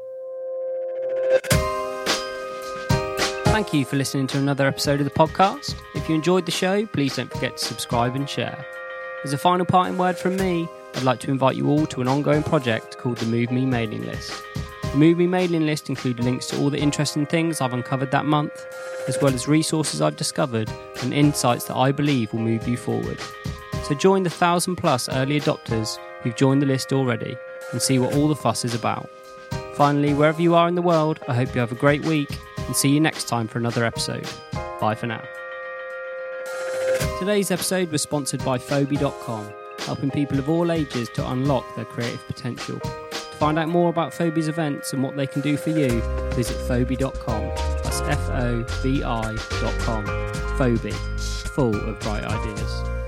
Thank you for listening to another episode of the podcast. If you enjoyed the show, please don't forget to subscribe and share. As a final parting word from me, I'd like to invite you all to an ongoing project called the Move Me mailing list. The Move Me mailing list includes links to all the interesting things I've uncovered that month, as well as resources I've discovered and insights that I believe will move you forward. So join the thousand plus early adopters who've joined the list already and see what all the fuss is about. Finally, wherever you are in the world, I hope you have a great week and see you next time for another episode. Bye for now. Today's episode was sponsored by Fobi dot com, helping people of all ages to unlock their creative potential. To find out more about Fobi's events and what they can do for you, visit Fobi dot com. That's F O B I dot com. Fobi, full of bright ideas.